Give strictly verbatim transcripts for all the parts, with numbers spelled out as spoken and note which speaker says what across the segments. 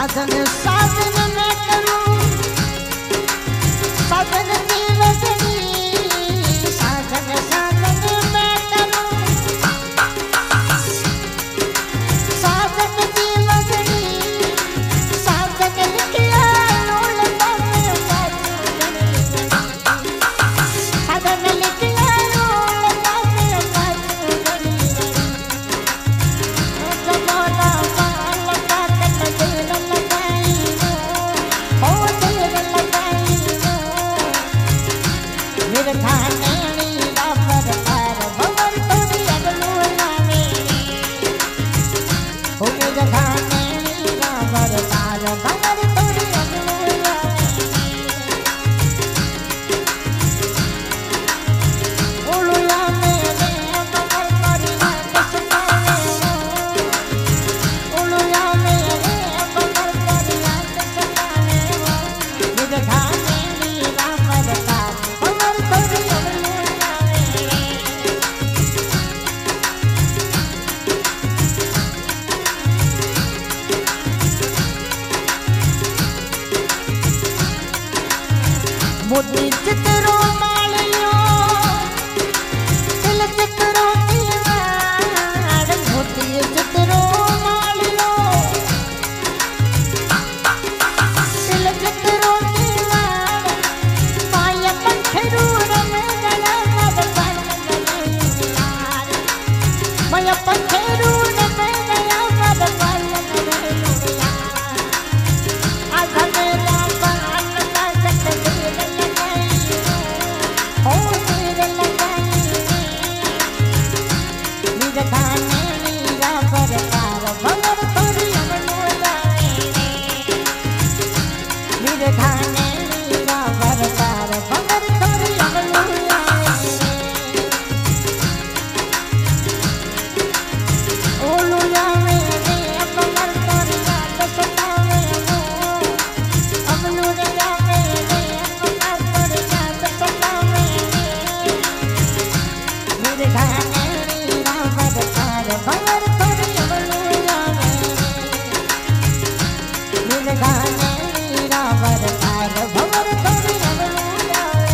Speaker 1: साधन साधन मैं करूं साधन की वजनी साधन साधन मैं करूं साधन की वजनी साधन लिखिया लोल में साधन लिखिया लोल में जमाना माल का दिल लगाई हो दिल लगाई मेरे थाने नीला पर तार भवर तोड़ी अगलू नामे हो मेरे थाने नीला पर तार भवर तोड़ी अगलू नामे ओलुया मेरे भवर तोड़ी नामे ओलुया मेरे भवर तोड़ी नामे मेरे थाने नीला पर तार भवर तोड़ी अगलू नामे मोती चित्रो मालियो दिल चित्रो दीवार मोती चित्रो मालियो दिल चित्रो दीवार पाया पंखरू में गला मदन यार माया पंखरू में गला मदन यार आधा मेरा बाल का कट दिल लगाई हो दिल लगाई मेरे थाने नीला पर तार भवर तोड़ी अगलू नामे मेरे थाने नीला पर तार भवर तोड़ी अगलू नामे ओलुया मेरे भवर तोड़ी याद सतावे हो अगलू या मेरे भवर तोड़ी याद सतावे मेरे थाने नीला पर तार भवर तोड़ी अगलू नामे मेरे थाने नीला पर तार भवर तोड़ी अगलू नामे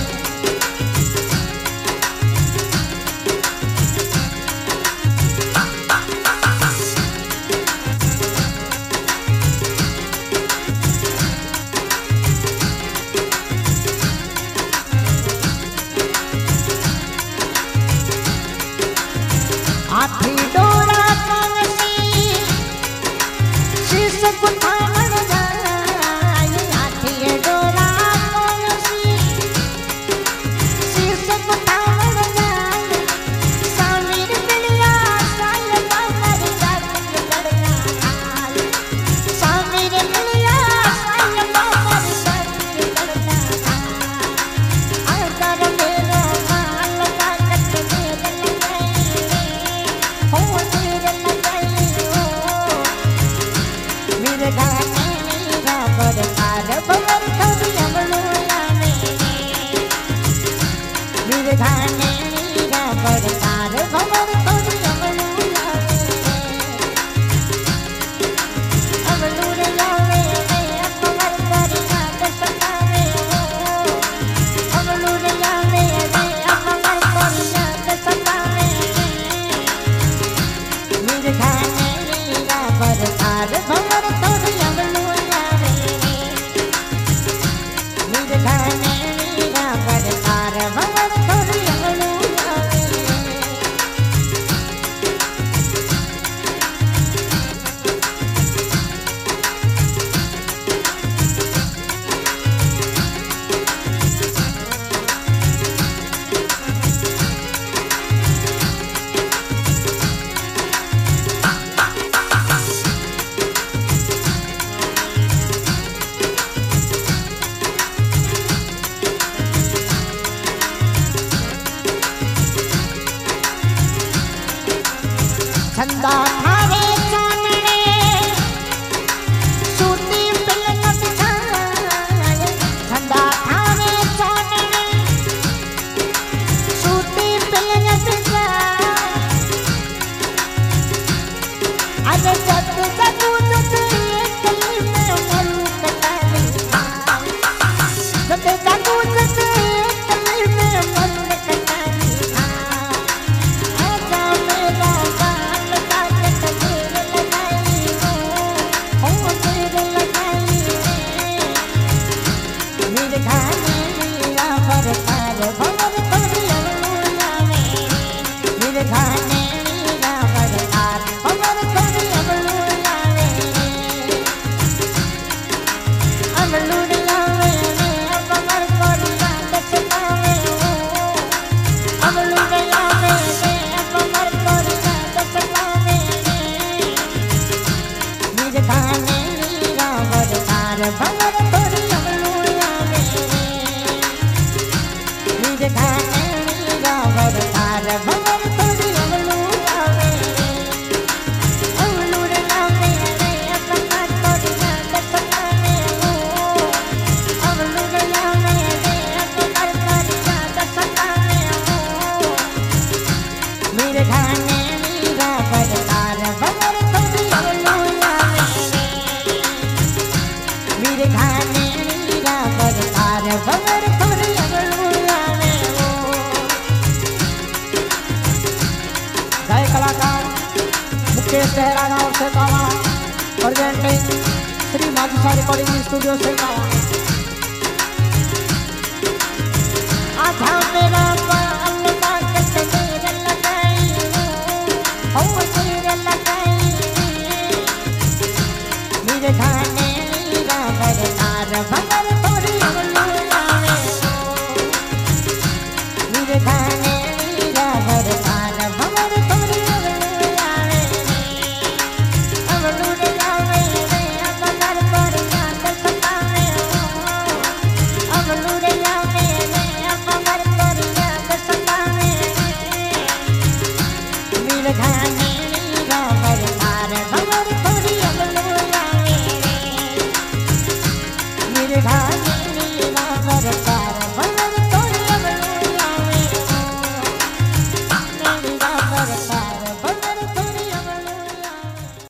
Speaker 1: आठी डोरा कवसी शीश गुथावन जाई आठी डोरा कवसी शीश गुथावन जाई सामीर मिलिया साल बाबर जाती लड़का हाल सामीर मिलिया साल बाबर जाती लड़का हाल अगर मेरा माल का कट दिल लगाई हो दिल लगाई हो मेरे थाने नीला पर तार भवर तोड़ी अगलू नामे मेरे थाने नीला पर तार भवर तोड़ी अगलू नामे अगलू नामे भवर तोड़ी याद सतावे हो अगलू नामे भवर तोड़ी याद सतावे मेरे थाने नीला पर तार भवर तोड़ी अगलू नामे मेरे थाने नीला पर तार भवर तोड़ी अगलू नामे छंदा थारे चानने सूती पिलन बिछाए छंदा थारे चानने सूती पिलन बिछाए अरे जग जग तुझे कली मिर्घाने मीरा बरतार बगर थोड़ी अगलू आवे मिर्घाने मीरा बरतार बगर थोड़ी अगलू आवे गाय कलाकार मुकेश सहरा गाँव से कावा प्रेजेंटिंग श्री माधुसा रिकॉर्डिंग स्टूडियो से कावा आधा मेरा अल्लाह के तेरे लगाई हो तेरे लगाई मेरे खाने मीरा बरतार बगर थोड़ी अगलू आवे मेरे खाने मीरा बरतार बगर थोड़ी अगलू आवे अगलू आवे रे बगर थोड़ी याद सतावे अगलू आवे रे बगर थोड़ी याद सतावे मिर्घाने मीरा बरतार बगर थोड़ी अगलू आवे मिर्घाने मीरा बरतार